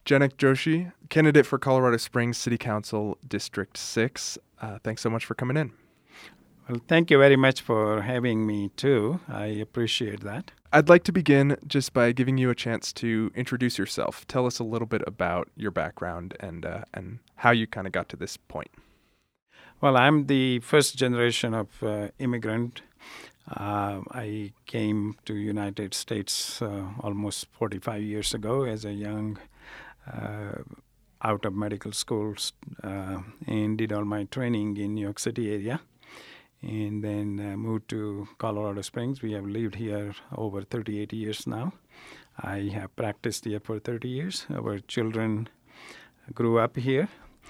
Janak Joshi, candidate for Colorado Springs City Council District 6. Thanks so much for coming in. Well, thank you very much for having me, too. I appreciate that. I'd like to begin just by giving you a chance to introduce yourself. Tell us a little bit about your background and how you kind of got to this point. Well, I'm the first generation of immigrant. I came to United States almost 45 years ago as a young out of medical schools and did all my training in New York City area. And then moved to Colorado Springs. We have lived here over 38 years now. I have practiced here for 30 years. Our children grew up here.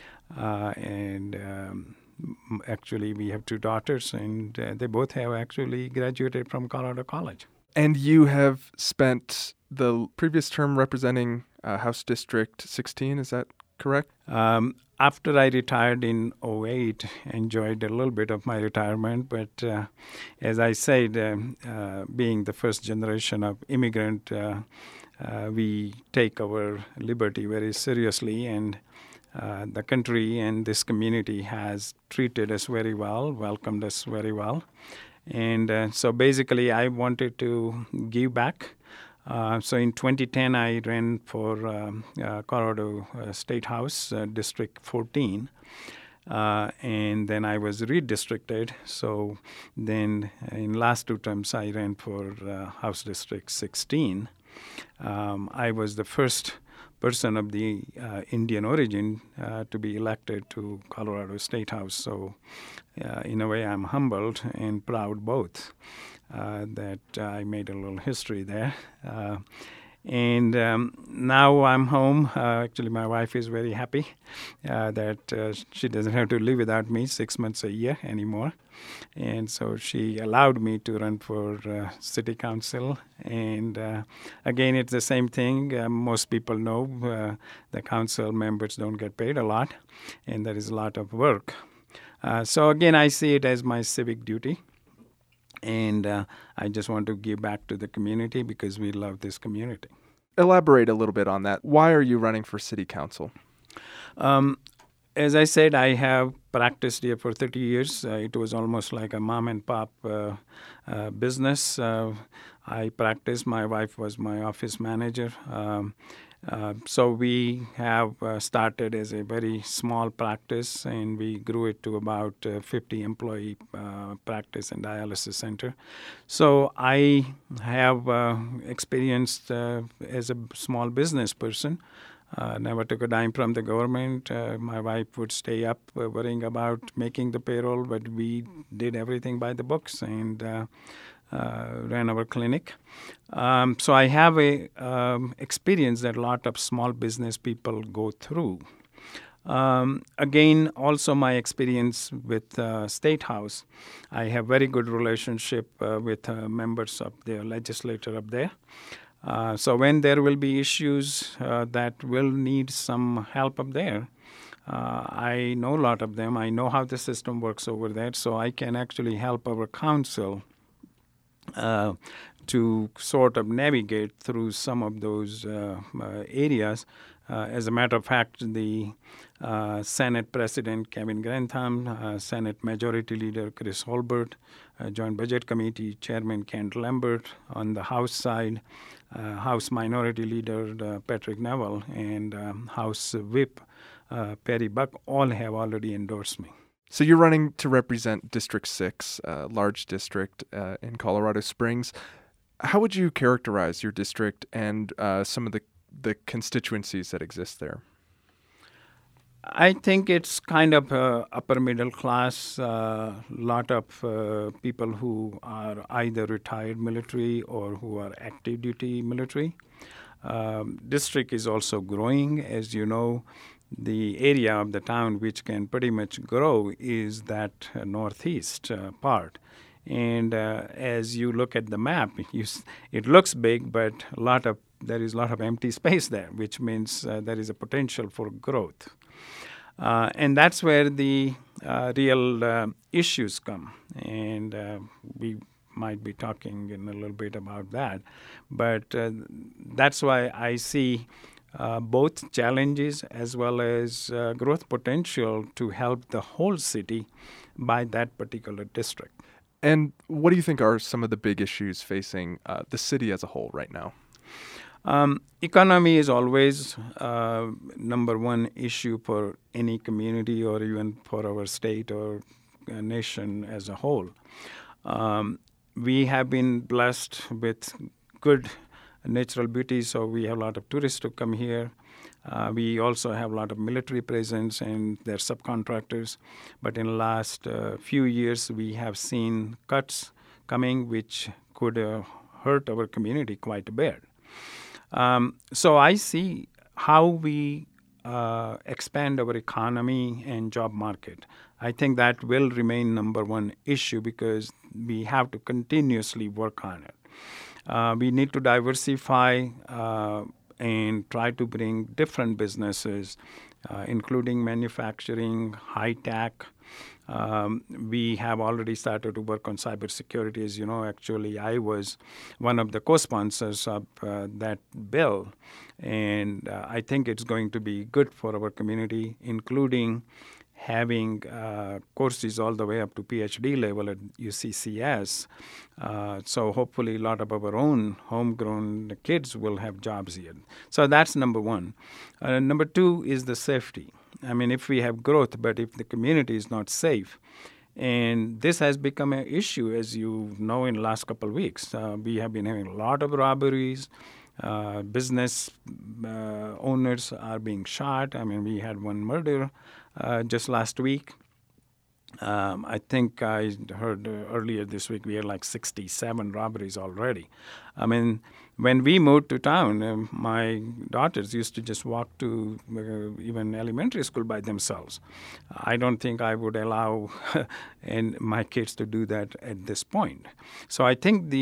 Actually, we have two daughters, and they both have actually graduated from Colorado College. And you have spent the previous term representing House District 16, is that correct? After I retired in 2008, enjoyed a little bit of my retirement, but as I said, being the first generation of immigrant, we take our liberty very seriously, and the country and this community has treated us very well, welcomed us very well. And so basically I wanted to give back. So in 2010, I ran for Colorado State House, District 14, and then I was redistricted. So then in last two terms, I ran for House District 16. I was the first person of the Indian origin to be elected to Colorado State House. So in a way, I'm humbled and proud both. That I made a little history there. And now I'm home. Actually, my wife is very happy that she doesn't have to live without me 6 months a year anymore. And so she allowed me to run for city council. And again, it's the same thing. Most people know the council members don't get paid a lot, and there is a lot of work. So again, I see it as my civic duty. And I just want to give back to the community because we love this community. Elaborate a little bit on that. Why are you running for city council? As I said, I have practiced here for 30 years. It was almost like a mom and pop business. I practiced. My wife was my office manager. So we have started as a very small practice, and we grew it to about 50 employee practice and dialysis center. So I have experienced as a small business person. Never took a dime from the government. My wife would stay up worrying about making the payroll, but we did everything by the books and ran our clinic. So I have a experience that a lot of small business people go through. Again, also my experience with State House. I have very good relationship with members of the legislature up there. So when there will be issues that will need some help up there, I know a lot of them. I know how the system works over there, so I can actually help our council to sort of navigate through some of those areas. As a matter of fact, the Senate President Kevin Grantham, Senate Majority Leader Chris Holbert, Joint Budget Committee Chairman Kent Lambert on the House side, House Minority Leader Patrick Neville, and House Whip Perry Buck all have already endorsed me. So you're running to represent District 6, a large district in Colorado Springs. How would you characterize your district and some of the constituencies that exist there? I think it's kind of upper middle class, lot of people who are either retired military or who are active duty military. District is also growing. As you know, the area of the town which can pretty much grow is that northeast part. And as you look at the map, it looks big, but there is a lot of empty space there, which means there is a potential for growth. And that's where the real issues come. And we might be talking in a little bit about that. But that's why I see both challenges as well as growth potential to help the whole city by that particular district. And what do you think are some of the big issues facing the city as a whole right now? Economy is always number one issue for any community or even for our state or nation as a whole. We have been blessed with good natural beauty, so we have a lot of tourists who come here. We also have a lot of military presence and their subcontractors. But in the last few years, we have seen cuts coming which could hurt our community quite a bit. So I see how we expand our economy and job market. I think that will remain number one issue because we have to continuously work on it. We need to diversify and try to bring different businesses, including manufacturing, high tech. We have already started to work on cybersecurity. As you know, actually, I was one of the co-sponsors of that bill, and I think it's going to be good for our community, including having courses all the way up to PhD level at UCCS. So hopefully a lot of our own homegrown kids will have jobs here. So that's number one. Number two is the safety. I mean, if we have growth, but if the community is not safe, and this has become an issue, as you know, in the last couple of weeks. We have been having a lot of robberies. Business owners are being shot. I mean, we had one murder just last week. I think I heard earlier this week we had like 67 robberies already. I mean, when we moved to town, my daughters used to just walk to even elementary school by themselves. I don't think I would allow my kids to do that at this point. So I think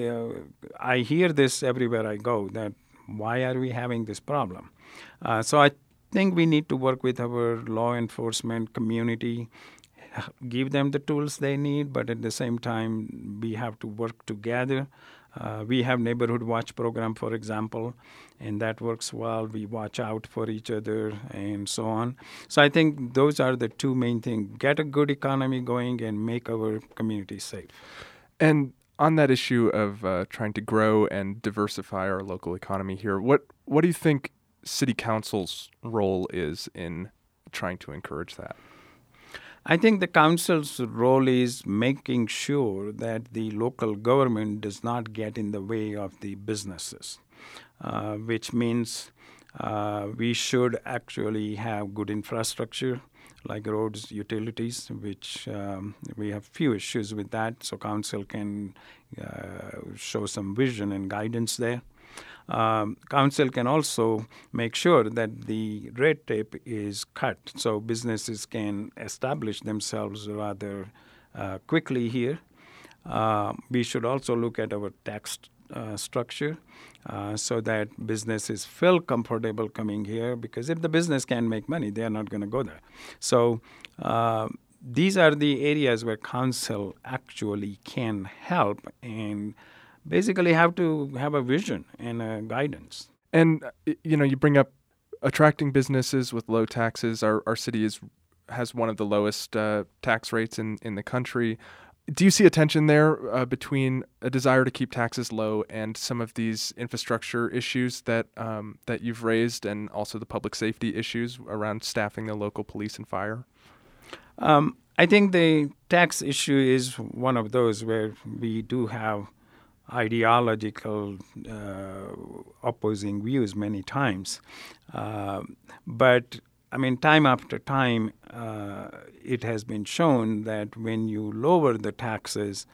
I hear this everywhere I go, that why are we having this problem? So I think we need to work with our law enforcement community, give them the tools they need, but at the same time, we have to work together. We have Neighborhood Watch program, for example, and that works well. We watch out for each other and so on. So I think those are the two main things. Get a good economy going and make our community safe. And on that issue of trying to grow and diversify our local economy here, what do you think City Council's role is in trying to encourage that? I think the council's role is making sure that the local government does not get in the way of the businesses, which means we should actually have good infrastructure like roads, utilities, which we have few issues with that, so council can show some vision and guidance there. Council can also make sure that the red tape is cut so businesses can establish themselves rather quickly here. We should also look at our tax structure so that businesses feel comfortable coming here, because if the business can make money, they are not going to go there. So these are the areas where council actually can help and basically have to have a vision and a guidance. And, you bring up attracting businesses with low taxes. Our city has one of the lowest tax rates in the country. Do you see a tension there between a desire to keep taxes low and some of these infrastructure issues that you've raised, and also the public safety issues around staffing the local police and fire? I think the tax issue is one of those where we do have ideological opposing views many times. But, I mean, time after time, it has been shown that when you lower the taxes,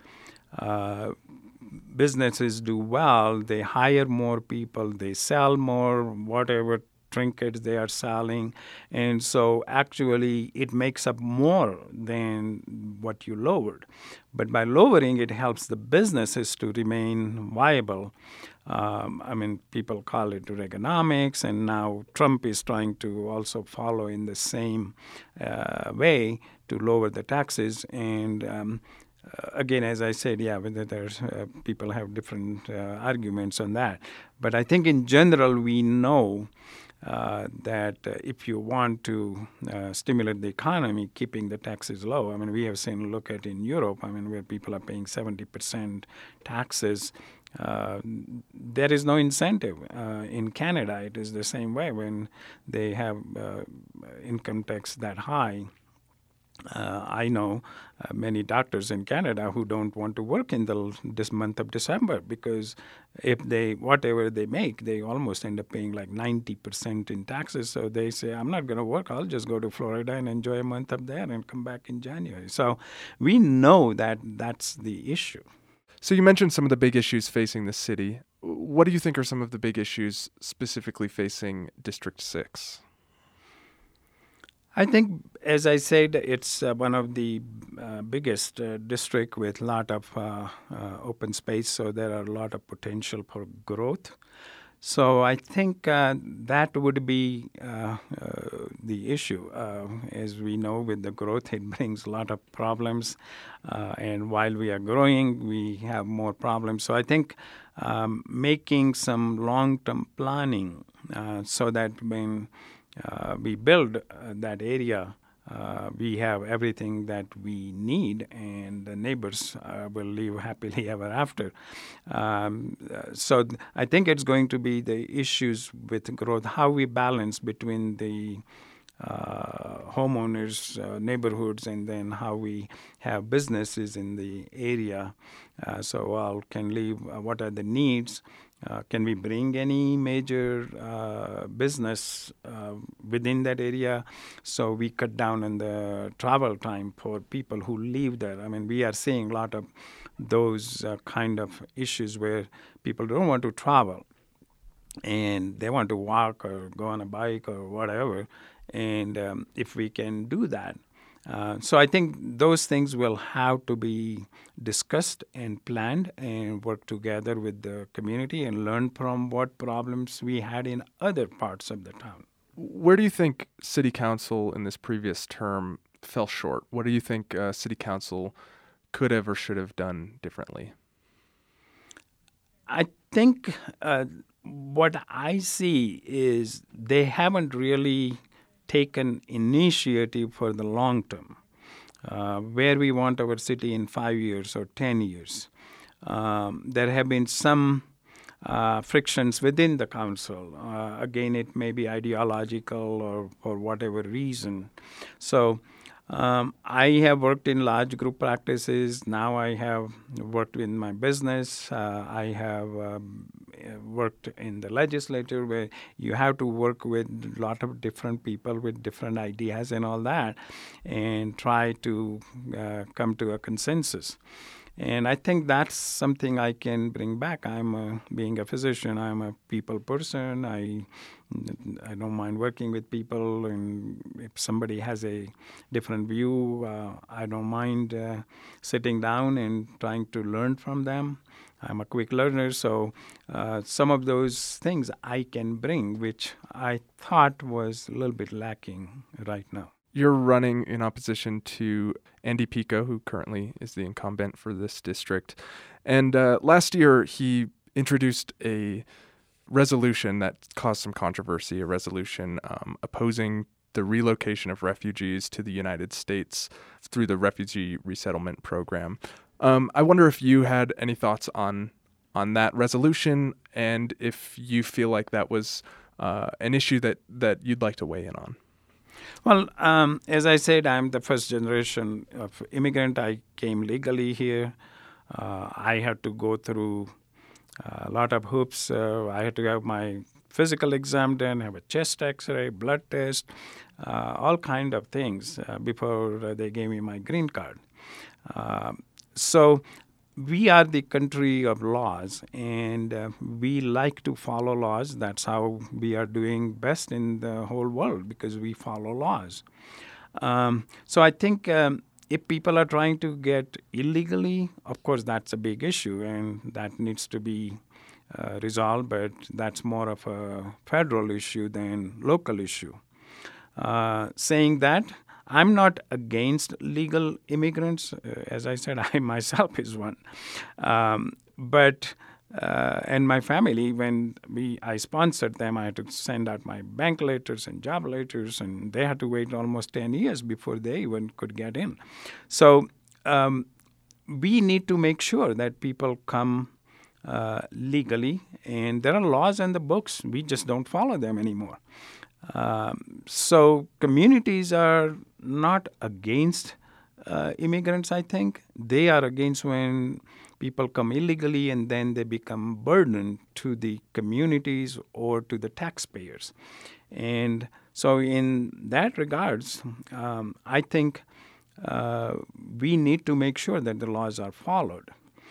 businesses do well. They hire more people, they sell more, whatever trinkets they are selling, and so actually it makes up more than what you lowered. But by lowering, it helps the businesses to remain viable. I mean, people call it Reaganomics, and now Trump is trying to also follow in the same way to lower the taxes. And again, as I said, whether there's people have different arguments on that. But I think in general we know that if you want to stimulate the economy, keeping the taxes low. I mean, we have seen, look at in Europe, I mean, where people are paying 70% taxes. There is no incentive. In Canada, it is the same way when they have income tax that high. I know many doctors in Canada who don't want to work in this month of December because if whatever they make, they almost end up paying like 90% in taxes. So they say, I'm not going to work. I'll just go to Florida and enjoy a month up there and come back in January. So we know that that's the issue. So you mentioned some of the big issues facing the city. What do you think are some of the big issues specifically facing District 6? I think, as I said, it's one of the biggest district with a lot of open space, so there are a lot of potential for growth. So I think that would be the issue. As we know, with the growth, it brings a lot of problems. And while we are growing, we have more problems. So I think making some long-term planning so that when we build that area, we have everything that we need, and the neighbors will live happily ever after. So I think it's going to be the issues with growth, how we balance between the homeowners, neighborhoods, and then how we have businesses in the area. So all can live, what are the needs? Can we bring any major business within that area so we cut down on the travel time for people who live there? I mean, we are seeing a lot of those kind of issues where people don't want to travel and they want to walk or go on a bike or whatever. And if we can do that, so I think those things will have to be discussed and planned and work together with the community and learn from what problems we had in other parts of the town. Where do you think City Council in this previous term fell short? What do you think City Council could have or should have done differently? I think what I see is they haven't really taken initiative for the long term, where we want our city in 5 years or 10 years. There have been some frictions within the council. Again, it may be ideological or for whatever reason. So I have worked in large group practices. Now I have worked in my business. I have worked in the legislature where you have to work with a lot of different people with different ideas and all that and try to come to a consensus. And I think that's something I can bring back. Being a physician, I'm a people person. I don't mind working with people, and if somebody has a different view, I don't mind sitting down and trying to learn from them. I'm a quick learner, so some of those things I can bring, which I thought was a little bit lacking right now. You're running in opposition to Andy Pico, who currently is the incumbent for this district. And last year, he introduced a resolution that caused some controversy, a resolution opposing the relocation of refugees to the United States through the Refugee Resettlement Program. I wonder if you had any thoughts on that resolution and if you feel like that was an issue that you'd like to weigh in on. Well, as I said, I'm the first generation of immigrant. I came legally here. I had to go through a lot of hoops. I had to have my physical exam done, have a chest x-ray, blood test, all kind of things before they gave me my green card. So we are the country of laws, and we like to follow laws. That's how we are doing best in the whole world, because we follow laws. So I think if people are trying to get illegally, of course, that's a big issue, and that needs to be resolved, but that's more of a federal issue than local issue. Saying that, I'm not against legal immigrants. As I said, I myself is one. But and my family, when I sponsored them, I had to send out my bank letters and job letters, and they had to wait almost 10 years before they even could get in. So we need to make sure that people come legally, and there are laws in the books. We just don't follow them anymore. So communities are not against immigrants, I think. They are against when people come illegally and then they become burden to the communities or to the taxpayers. And so in that regards, I think we need to make sure that the laws are followed.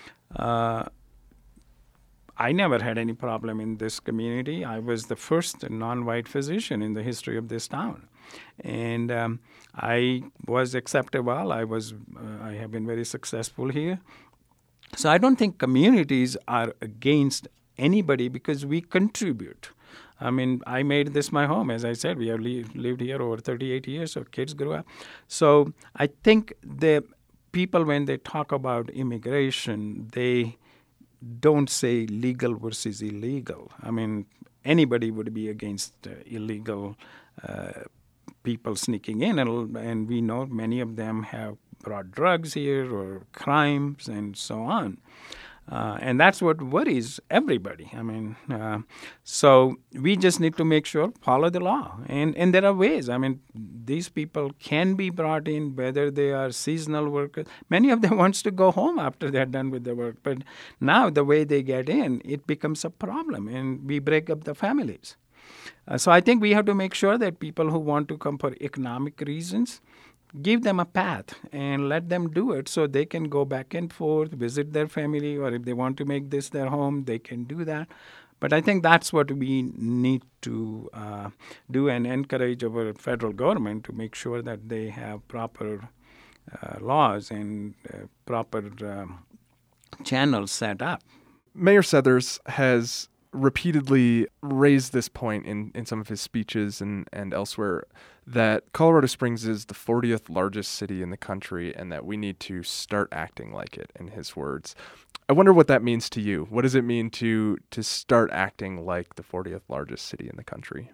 I never had any problem in this community. I was the first non-white physician in the history of this town. And I was acceptable. I have been very successful here. So I don't think communities are against anybody because we contribute. I mean, I made this my home. As I said, we have lived here over 38 years, so kids grew up. So I think the people, when they talk about immigration, they don't say legal versus illegal. I mean, anybody would be against illegal people sneaking in, and we know many of them have brought drugs here or crimes and so on. And that's what worries everybody. I mean, so we just need to make sure, follow the law. And there are ways. I mean, these people can be brought in, whether they are seasonal workers. Many of them wants to go home after they're done with their work. But now the way they get in, it becomes a problem, and we break up the families. So I think we have to make sure that people who want to come for economic reasons, give them a path and let them do it so they can go back and forth, visit their family, or if they want to make this their home, they can do that. But I think that's what we need to do and encourage our federal government to make sure that they have proper laws and proper channels set up. Mayor Sethers has repeatedly raised this point in some of his speeches and elsewhere, that Colorado Springs is the 40th largest city in the country and that we need to start acting like it, in his words. I wonder what that means to you. What does it mean to start acting like the 40th largest city in the country?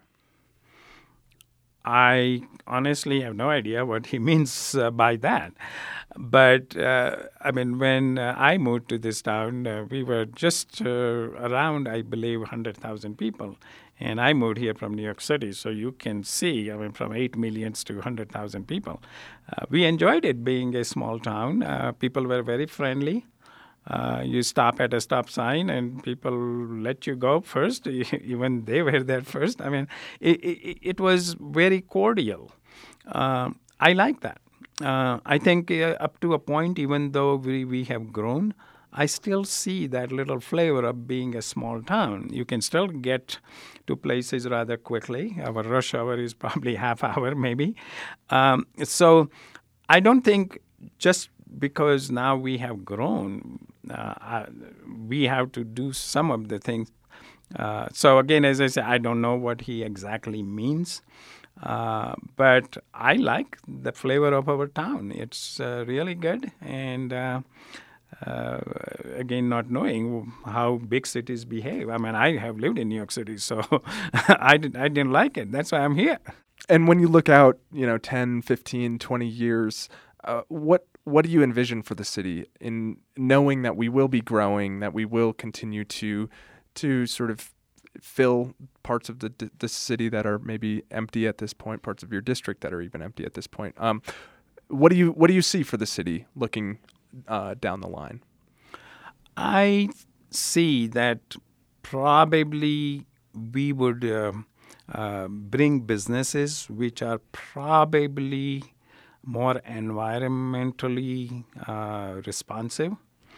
I honestly have no idea what he means by that. But, I mean, when I moved to this town, we were just around, I believe, 100,000 people. And I moved here from New York City, so you can see, I mean, from 8 million to 100,000 people. We enjoyed it being a small town. People were very friendly. You stop at a stop sign and people let you go first. Even they were there first. I mean, it was very cordial. I like that. I think up to a point, even though we have grown, I still see that little flavor of being a small town. You can still get to places rather quickly. Our rush hour is probably half hour, maybe. So I don't think just because now we have grown, we have to do some of the things. So again, as I say, I don't know what he exactly means. But I like the flavor of our town. It's really good. And again, not knowing how big cities behave. I mean, I have lived in New York City, so I didn't like it. That's why I'm here. And when you look out, 10, 15, 20 years, what do you envision for the city in knowing that we will be growing, that we will continue to sort of fill parts of the city that are maybe empty at this point, parts of your district that are even empty at this point? What do you see for the city looking down the line? I see that probably we would bring businesses which are probably more environmentally responsive.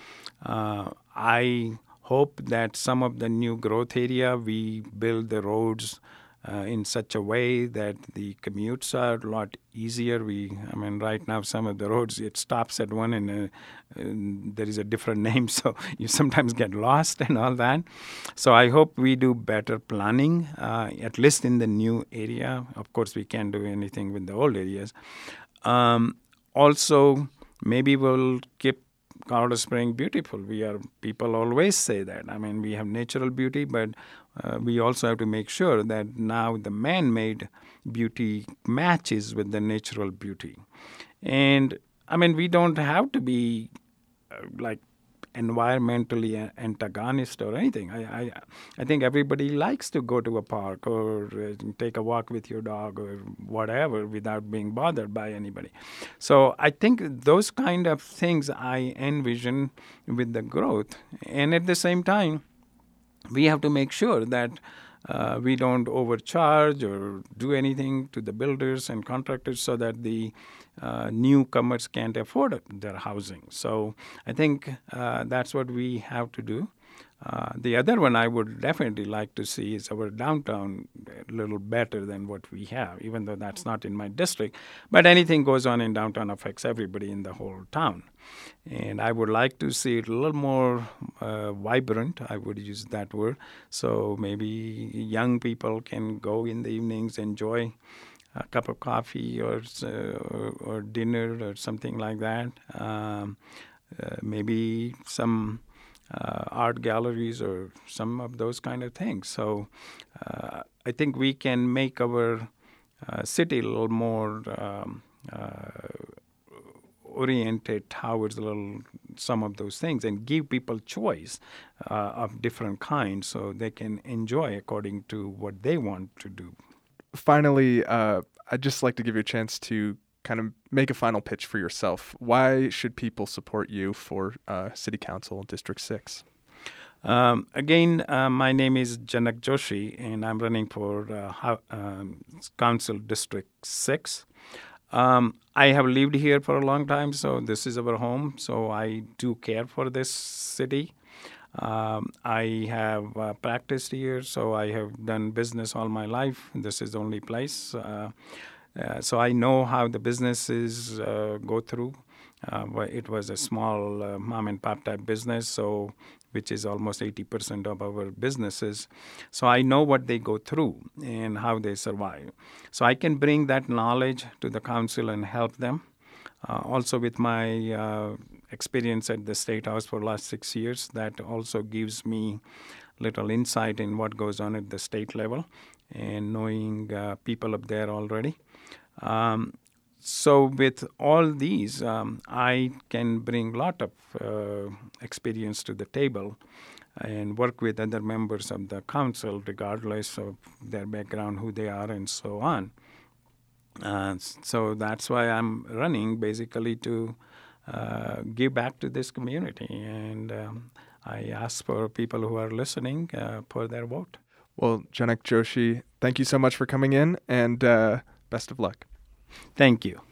I hope that some of the new growth area, we build the roads in such a way that the commutes are a lot easier. Right now, some of the roads, it stops at one and there is a different name, so you sometimes get lost and all that. So I hope we do better planning, at least in the new area. Of course, we can't do anything with the old areas. Also, maybe we'll keep Colorado Springs beautiful. People always say that. I mean, we have natural beauty, but we also have to make sure that now the man-made beauty matches with the natural beauty. And I mean, we don't have to be like environmentally antagonist or anything. I think everybody likes to go to a park or take a walk with your dog or whatever without being bothered by anybody. So I think those kind of things I envision with the growth. And at the same time, we have to make sure that we don't overcharge or do anything to the builders and contractors so that the newcomers can't afford their housing. So I think that's what we have to do. The other one I would definitely like to see is our downtown a little better than what we have, even though that's not in my district. But anything goes on in downtown affects everybody in the whole town. And I would like to see it a little more vibrant, I would use that word. So maybe young people can go in the evenings, enjoy a cup of coffee or dinner or something like that. Maybe some art galleries or some of those kind of things. So I think we can make our city a little more oriented towards some of those things and give people choice of different kinds so they can enjoy according to what they want to do. Finally, I'd just like to give you a chance to kind of make a final pitch for yourself. Why should people support you for City Council District 6? Again, my name is Janak Joshi, and I'm running for Council District 6. I have lived here for a long time, so this is our home. So I do care for this city. I have practiced here, so I have done business all my life. This is the only place. So I know how the businesses go through. It was a small mom and pop type business, so which is almost 80% of our businesses. So I know what they go through and how they survive. So I can bring that knowledge to the council and help them. Also with my experience at the State House for the last 6 years, that also gives me little insight in what goes on at the state level and knowing people up there already. So with all these, I can bring a lot of experience to the table and work with other members of the council, regardless of their background, who they are, and so on. So that's why I'm running, basically to give back to this community. And I ask for people who are listening for their vote. Well, Janak Joshi, thank you so much for coming in, and best of luck. Thank you.